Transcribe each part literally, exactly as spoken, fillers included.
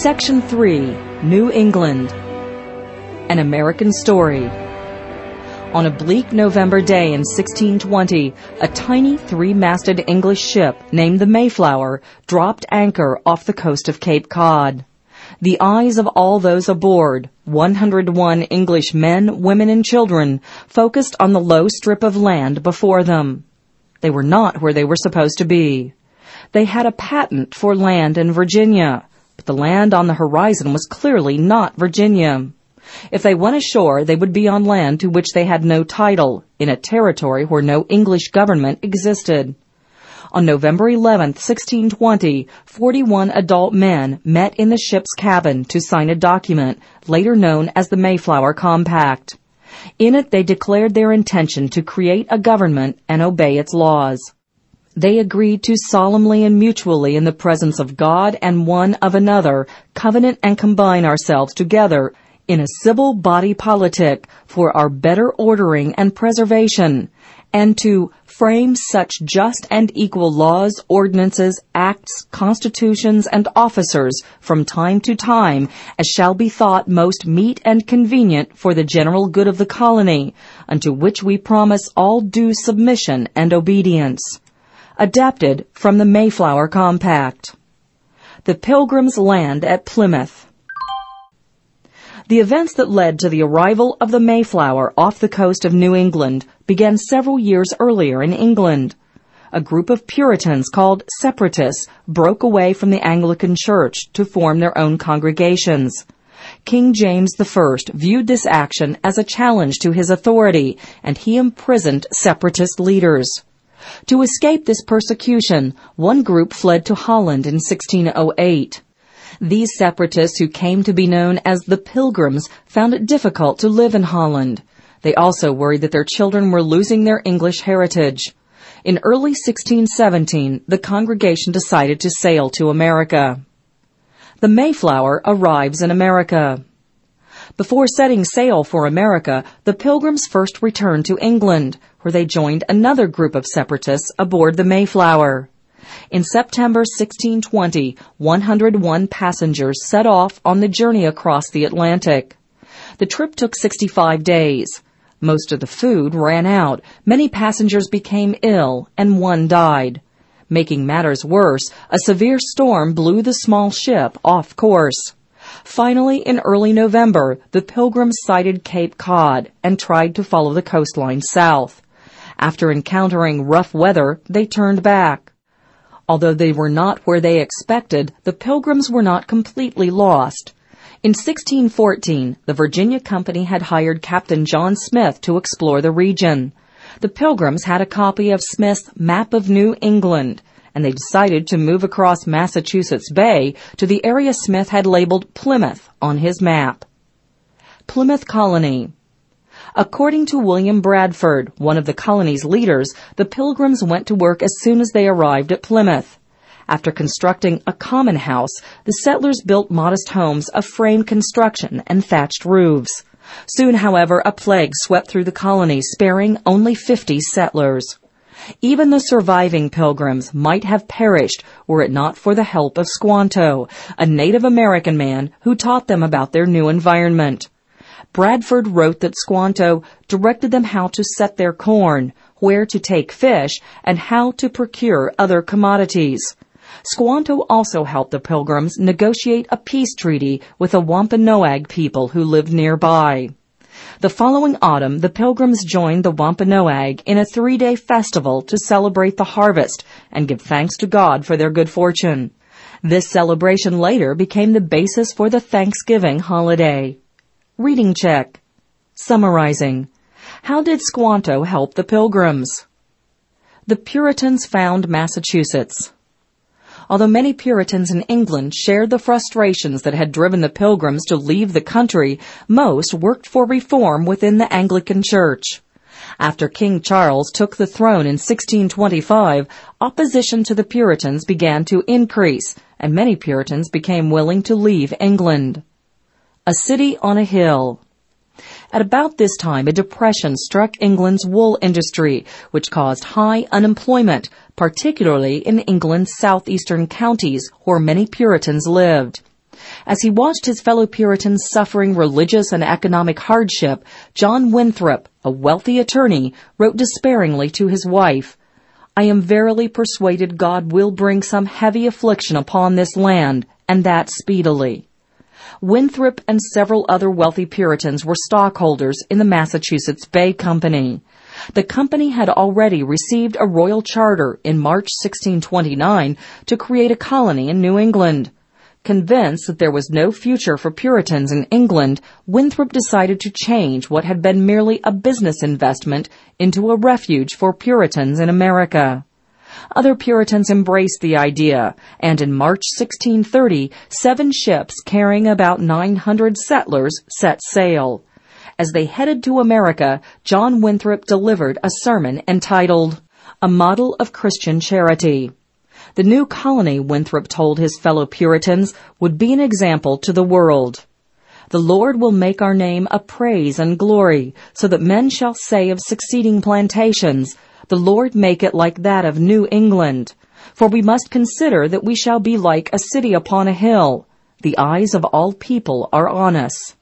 Section three, New England. An American Story. On a bleak November day in sixteen twenty, a tiny three-masted English ship named the Mayflower dropped anchor off the coast of Cape Cod. The eyes of all those aboard, one hundred one English men, women, and children, focused on the low strip of land before them. They were not where they were supposed to be. They had a patent for land in Virginia, but the land on the horizon was clearly not Virginia. If they went ashore, they would be on land to which they had no title, in a territory where no English government existed. On November eleventh, sixteen twenty, forty-one adult men met in the ship's cabin to sign a document, later known as the Mayflower Compact. In it, they declared their intention to create a government and obey its laws. They agreed to solemnly and mutually, in the presence of God and one of another, covenant and combine ourselves together in a civil body politic for our better ordering and preservation, and to frame such just and equal laws, ordinances, acts, constitutions, and officers from time to time as shall be thought most meet and convenient for the general good of the colony, unto which we promise all due submission and obedience. Adapted from the Mayflower Compact. The Pilgrims land at Plymouth. The events that led to the arrival of the Mayflower off the coast of New England began several years earlier in England. A group of Puritans called Separatists broke away from the Anglican Church to form their own congregations. King James the First viewed this action as a challenge to his authority, and he imprisoned Separatist leaders. To escape this persecution, one group fled to Holland in sixteen oh eight. These separatists, who came to be known as the Pilgrims, found it difficult to live in Holland. They also worried that their children were losing their English heritage. In early sixteen seventeen, the congregation decided to sail to America. The Mayflower arrives in America. Before setting sail for America, the Pilgrims first returned to England, where they joined another group of separatists aboard the Mayflower. In September sixteen twenty, one hundred one passengers set off on the journey across the Atlantic. The trip took sixty-five days. Most of the food ran out, many passengers became ill, and one died. Making matters worse, a severe storm blew the small ship off course. Finally, in early November, the Pilgrims sighted Cape Cod and tried to follow the coastline south. After encountering rough weather, they turned back. Although they were not where they expected, the Pilgrims were not completely lost. In sixteen fourteen, the Virginia Company had hired Captain John Smith to explore the region. The Pilgrims had a copy of Smith's Map of New England, and they decided to move across Massachusetts Bay to the area Smith had labeled Plymouth on his map. Plymouth Colony. According to William Bradford, one of the colony's leaders, the Pilgrims went to work as soon as they arrived at Plymouth. After constructing a common house, the settlers built modest homes of frame construction and thatched roofs. Soon, however, a plague swept through the colony, sparing only fifty settlers. Even the surviving Pilgrims might have perished were it not for the help of Squanto, a Native American man who taught them about their new environment. Bradford wrote that Squanto directed them how to set their corn, where to take fish, and how to procure other commodities. Squanto also helped the Pilgrims negotiate a peace treaty with the Wampanoag people who lived nearby. The following autumn, the Pilgrims joined the Wampanoag in a three-day festival to celebrate the harvest and give thanks to God for their good fortune. This celebration later became the basis for the Thanksgiving holiday. Reading check. Summarizing. How did Squanto help the Pilgrims? The Puritans found Massachusetts. Although many Puritans in England shared the frustrations that had driven the Pilgrims to leave the country, most worked for reform within the Anglican Church. After King Charles took the throne in sixteen twenty-five, opposition to the Puritans began to increase, and many Puritans became willing to leave England. A city on a hill. At about this time, a depression struck England's wool industry, which caused high unemployment, particularly in England's southeastern counties where many Puritans lived. As he watched his fellow Puritans suffering religious and economic hardship, John Winthrop, a wealthy attorney, wrote despairingly to his wife, "I am verily persuaded God will bring some heavy affliction upon this land, and that speedily." Winthrop and several other wealthy Puritans were stockholders in the Massachusetts Bay Company. The company had already received a royal charter in March sixteen twenty-nine to create a colony in New England. Convinced that there was no future for Puritans in England, Winthrop decided to change what had been merely a business investment into a refuge for Puritans in America. Other Puritans embraced the idea, and in March sixteen thirty, seven ships carrying about nine hundred settlers set sail. As they headed to America, John Winthrop delivered a sermon entitled, "A Model of Christian Charity." The new colony, Winthrop told his fellow Puritans, would be an example to the world. "The Lord will make our name a praise and glory, so that men shall say of succeeding plantations, the Lord make it like that of New England. For we must consider that we shall be like a city upon a hill. The eyes of all people are on us."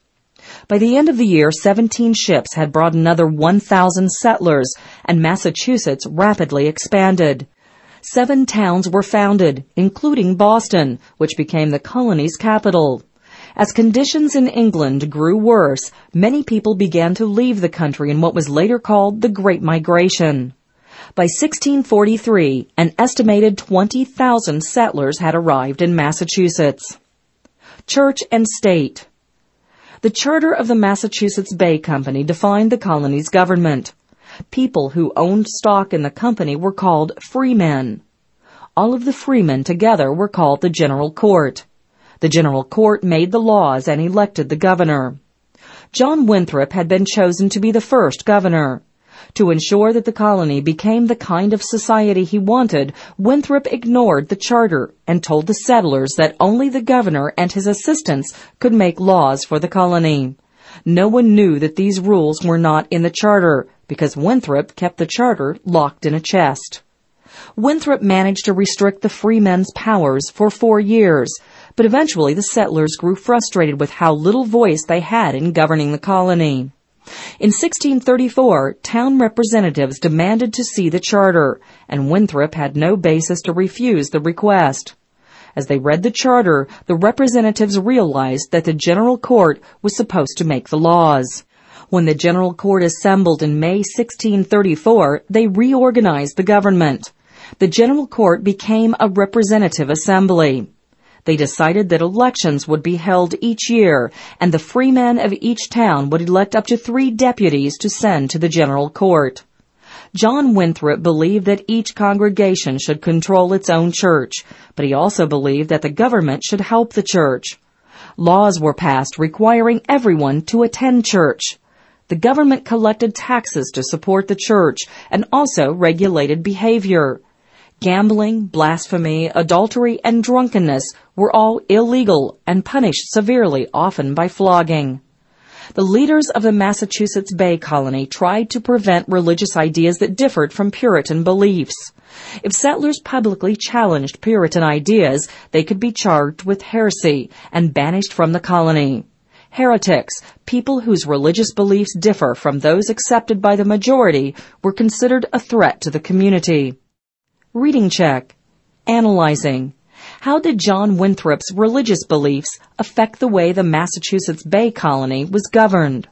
By the end of the year, seventeen ships had brought another one thousand settlers, and Massachusetts rapidly expanded. Seven towns were founded, including Boston, which became the colony's capital. As conditions in England grew worse, many people began to leave the country in what was later called the Great Migration. By sixteen forty-three, an estimated twenty thousand settlers had arrived in Massachusetts. Church and State. The charter of the Massachusetts Bay Company defined the colony's government. People who owned stock in the company were called freemen. All of the freemen together were called the General Court. The General Court made the laws and elected the governor. John Winthrop had been chosen to be the first governor. To ensure that the colony became the kind of society he wanted, Winthrop ignored the charter and told the settlers that only the governor and his assistants could make laws for the colony. No one knew that these rules were not in the charter, because Winthrop kept the charter locked in a chest. Winthrop managed to restrict the freemen's powers for four years, but eventually the settlers grew frustrated with how little voice they had in governing the colony. In sixteen thirty-four, town representatives demanded to see the charter, and Winthrop had no basis to refuse the request. As they read the charter, the representatives realized that the General Court was supposed to make the laws. When the General Court assembled in May sixteen thirty-four, they reorganized the government. The General Court became a representative assembly. They decided that elections would be held each year, and the freemen of each town would elect up to three deputies to send to the General Court. John Winthrop believed that each congregation should control its own church, but he also believed that the government should help the church. Laws were passed requiring everyone to attend church. The government collected taxes to support the church and also regulated behavior. Gambling, blasphemy, adultery, and drunkenness were all illegal and punished severely, often by flogging. The leaders of the Massachusetts Bay Colony tried to prevent religious ideas that differed from Puritan beliefs. If settlers publicly challenged Puritan ideas, they could be charged with heresy and banished from the colony. Heretics, people whose religious beliefs differ from those accepted by the majority, were considered a threat to the community. Reading check. Analyzing. How did John Winthrop's religious beliefs affect the way the Massachusetts Bay Colony was governed?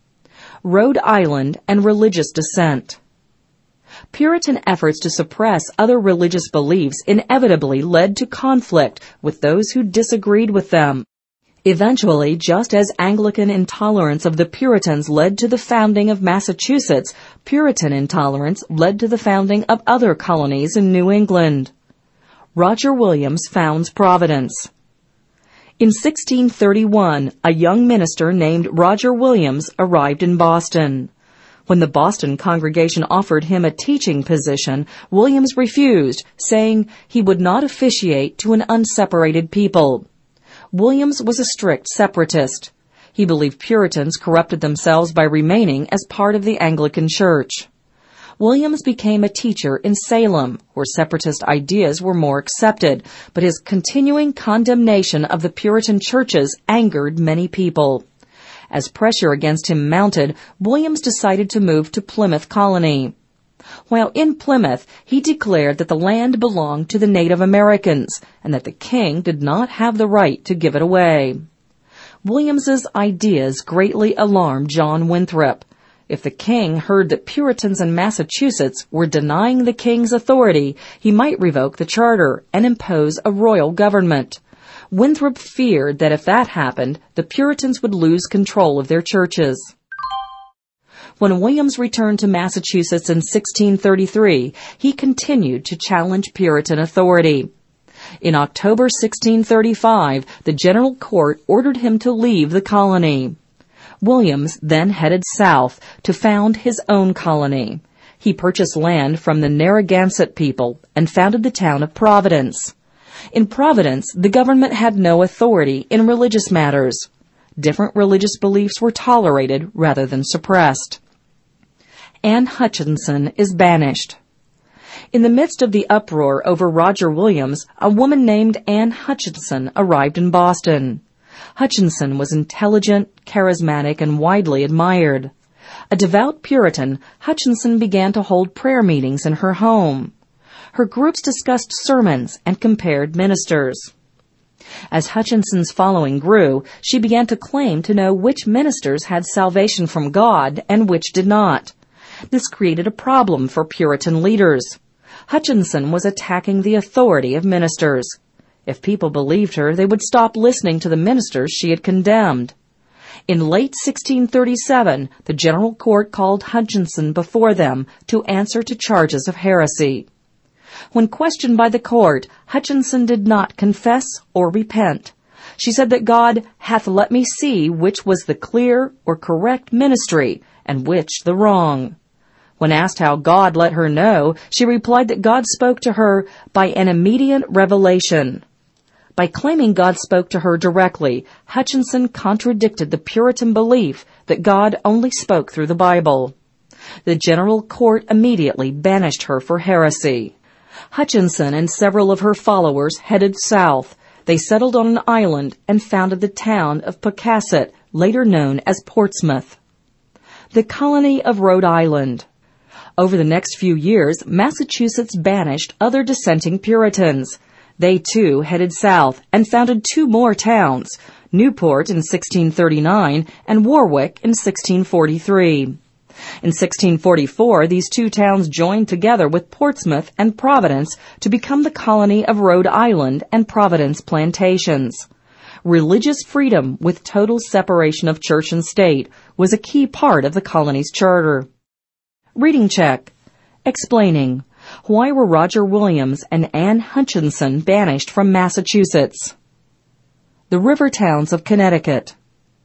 Rhode Island and religious dissent. Puritan efforts to suppress other religious beliefs inevitably led to conflict with those who disagreed with them. Eventually, just as Anglican intolerance of the Puritans led to the founding of Massachusetts, Puritan intolerance led to the founding of other colonies in New England. Roger Williams founds Providence. In sixteen thirty-one, a young minister named Roger Williams arrived in Boston. When the Boston congregation offered him a teaching position, Williams refused, saying he would not officiate to an unseparated people. Williams was a strict separatist. He believed Puritans corrupted themselves by remaining as part of the Anglican Church. Williams became a teacher in Salem, where separatist ideas were more accepted, but his continuing condemnation of the Puritan churches angered many people. As pressure against him mounted, Williams decided to move to Plymouth Colony. While in Plymouth, he declared that the land belonged to the Native Americans and that the king did not have the right to give it away. Williams's ideas greatly alarmed John Winthrop. If the king heard that Puritans in Massachusetts were denying the king's authority, he might revoke the charter and impose a royal government. Winthrop feared that if that happened, the Puritans would lose control of their churches. When Williams returned to Massachusetts in sixteen thirty-three, he continued to challenge Puritan authority. In October sixteen thirty-five, the General Court ordered him to leave the colony. Williams then headed south to found his own colony. He purchased land from the Narragansett people and founded the town of Providence. In Providence, the government had no authority in religious matters. Different religious beliefs were tolerated rather than suppressed. Anne Hutchinson is banished. In the midst of the uproar over Roger Williams, a woman named Anne Hutchinson arrived in Boston. Hutchinson was intelligent, charismatic, and widely admired. A devout Puritan, Hutchinson began to hold prayer meetings in her home. Her groups discussed sermons and compared ministers. As Hutchinson's following grew, she began to claim to know which ministers had salvation from God and which did not. This created a problem for Puritan leaders. Hutchinson was attacking the authority of ministers. If people believed her, they would stop listening to the ministers she had condemned. In late sixteen thirty-seven, the General Court called Hutchinson before them to answer to charges of heresy. When questioned by the court, Hutchinson did not confess or repent. She said that God hath let me see which was the clear or correct ministry and which the wrong. When asked how God let her know, she replied that God spoke to her by an immediate revelation. By claiming God spoke to her directly, Hutchinson contradicted the Puritan belief that God only spoke through the Bible. The General Court immediately banished her for heresy. Hutchinson and several of her followers headed south. They settled on an island and founded the town of Pocasset, later known as Portsmouth. The colony of Rhode Island. Over the next few years, Massachusetts banished other dissenting Puritans. They, too, headed south and founded two more towns, Newport in sixteen thirty-nine and Warwick in sixteen forty-three. In sixteen forty-four, these two towns joined together with Portsmouth and Providence to become the colony of Rhode Island and Providence plantations. Religious freedom with total separation of church and state was a key part of the colony's charter. Reading check. Explaining. Why were Roger Williams and Anne Hutchinson banished from Massachusetts? The river towns of Connecticut.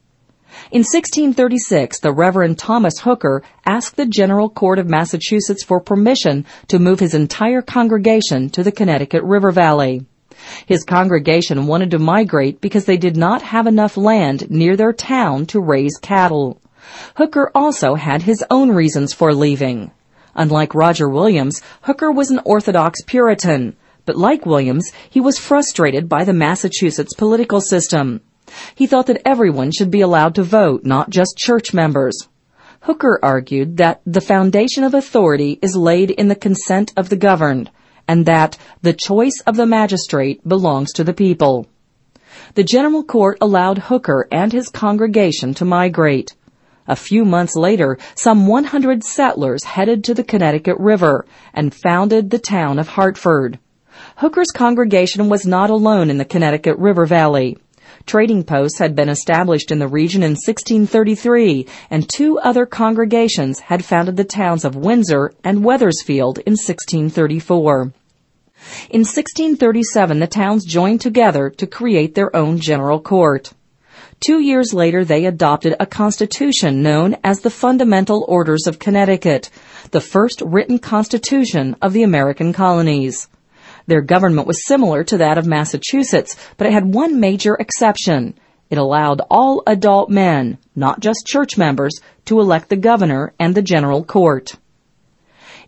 In sixteen thirty-six, the Reverend Thomas Hooker asked the General Court of Massachusetts for permission to move his entire congregation to the Connecticut River Valley. His congregation wanted to migrate because they did not have enough land near their town to raise cattle. Hooker also had his own reasons for leaving. Unlike Roger Williams, Hooker was an Orthodox Puritan, but like Williams, he was frustrated by the Massachusetts political system. He thought that everyone should be allowed to vote, not just church members. Hooker argued that the foundation of authority is laid in the consent of the governed, and that the choice of the magistrate belongs to the people. The General Court allowed Hooker and his congregation to migrate. A few months later, some one hundred settlers headed to the Connecticut River and founded the town of Hartford. Hooker's congregation was not alone in the Connecticut River Valley. Trading posts had been established in the region in sixteen thirty-three, and two other congregations had founded the towns of Windsor and Wethersfield in sixteen thirty-four. In sixteen thirty-seven, the towns joined together to create their own general court. Two years later, they adopted a constitution known as the Fundamental Orders of Connecticut, the first written constitution of the American colonies. Their government was similar to that of Massachusetts, but it had one major exception. It allowed all adult men, not just church members, to elect the governor and the general court.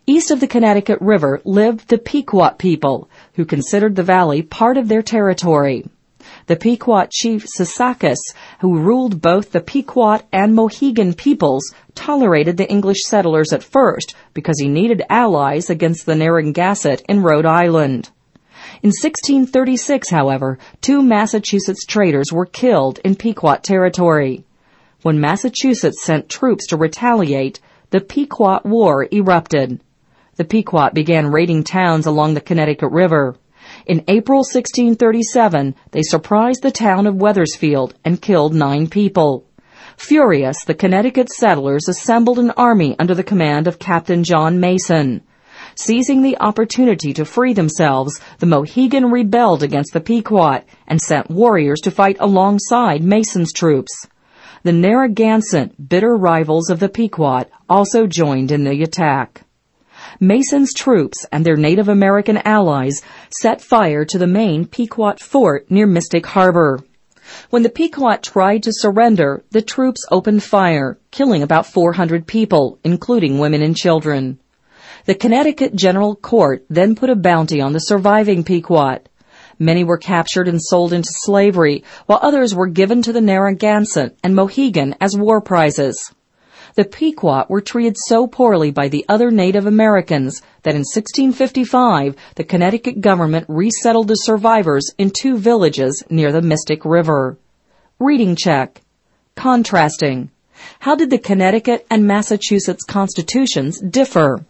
East of the Connecticut River lived the Pequot people, who considered the valley part of their territory. The Pequot chief Sassacus, who ruled both the Pequot and Mohegan peoples, tolerated the English settlers at first because he needed allies against the Narragansett in Rhode Island. In sixteen thirty-six, however, two Massachusetts traders were killed in Pequot territory. When Massachusetts sent troops to retaliate, the Pequot War erupted. The Pequot began raiding towns along the Connecticut River. In April sixteen thirty-seven, they surprised the town of Wethersfield and killed nine people. Furious, the Connecticut settlers assembled an army under the command of Captain John Mason. Seizing the opportunity to free themselves, the Mohegan rebelled against the Pequot and sent warriors to fight alongside Mason's troops. The Narragansett, bitter rivals of the Pequot, also joined in the attack. Mason's troops and their Native American allies set fire to the main Pequot fort near Mystic Harbor. When the Pequot tried to surrender, the troops opened fire, killing about four hundred people, including women and children. The Connecticut General Court then put a bounty on the surviving Pequot. Many were captured and sold into slavery, while others were given to the Narragansett and Mohegan as war prizes. The Pequot were treated so poorly by the other Native Americans that in sixteen fifty-five, the Connecticut government resettled the survivors in two villages near the Mystic River. Reading check. Contrasting. How did the Connecticut and Massachusetts constitutions differ?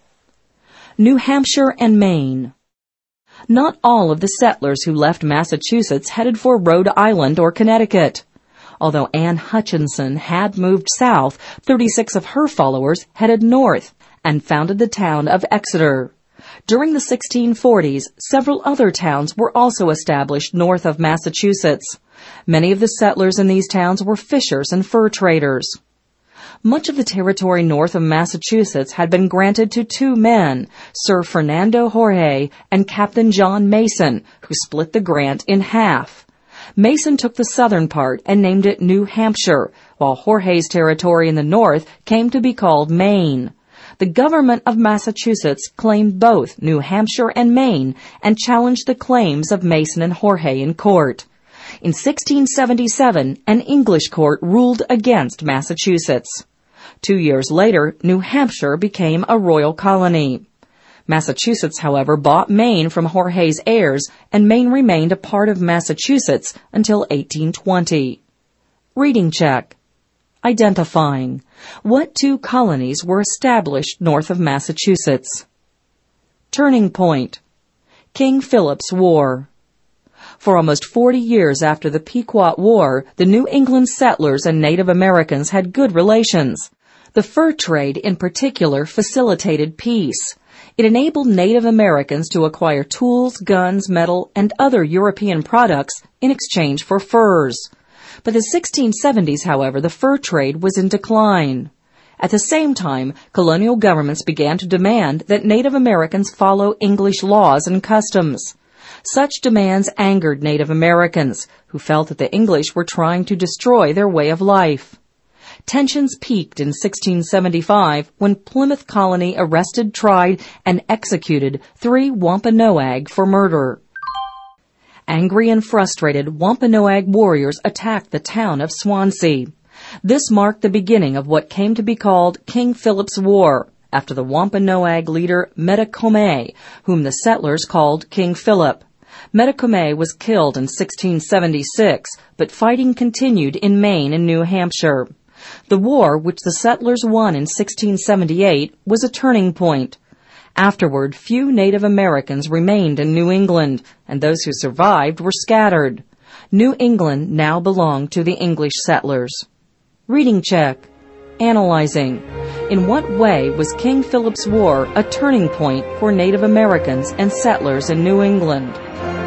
New Hampshire and Maine. Not all of the settlers who left Massachusetts headed for Rhode Island or Connecticut. Although Anne Hutchinson had moved south, thirty-six of her followers headed north and founded the town of Exeter. During the sixteen forties, several other towns were also established north of Massachusetts. Many of the settlers in these towns were fishers and fur traders. Much of the territory north of Massachusetts had been granted to two men, Sir Fernando Jorge and Captain John Mason, who split the grant in half. Mason took the southern part and named it New Hampshire, while Jorge's territory in the north came to be called Maine. The government of Massachusetts claimed both New Hampshire and Maine and challenged the claims of Mason and Jorge in court. In sixteen seventy-seven, an English court ruled against Massachusetts. Two years later, New Hampshire became a royal colony. Massachusetts, however, bought Maine from Jorge's heirs, and Maine remained a part of Massachusetts until eighteen twenty. Reading check. Identifying. What two colonies were established north of Massachusetts? Turning point. King Philip's War. For almost forty years after the Pequot War, the New England settlers and Native Americans had good relations. The fur trade, in particular, facilitated peace. It enabled Native Americans to acquire tools, guns, metal, and other European products in exchange for furs. By the sixteen seventies, however, the fur trade was in decline. At the same time, colonial governments began to demand that Native Americans follow English laws and customs. Such demands angered Native Americans, who felt that the English were trying to destroy their way of life. Tensions peaked in sixteen seventy-five when Plymouth Colony arrested, tried, and executed three Wampanoag for murder. Angry and frustrated, Wampanoag warriors attacked the town of Swansea. This marked the beginning of what came to be called King Philip's War, after the Wampanoag leader Metacomay, whom the settlers called King Philip. Metacomay was killed in sixteen seventy-six, but fighting continued in Maine and New Hampshire. The war, which the settlers won in sixteen seventy-eight, was a turning point. Afterward, few Native Americans remained in New England, and those who survived were scattered. New England now belonged to the English settlers. Reading check. Analyzing. In what way was King Philip's War a turning point for Native Americans and settlers in New England?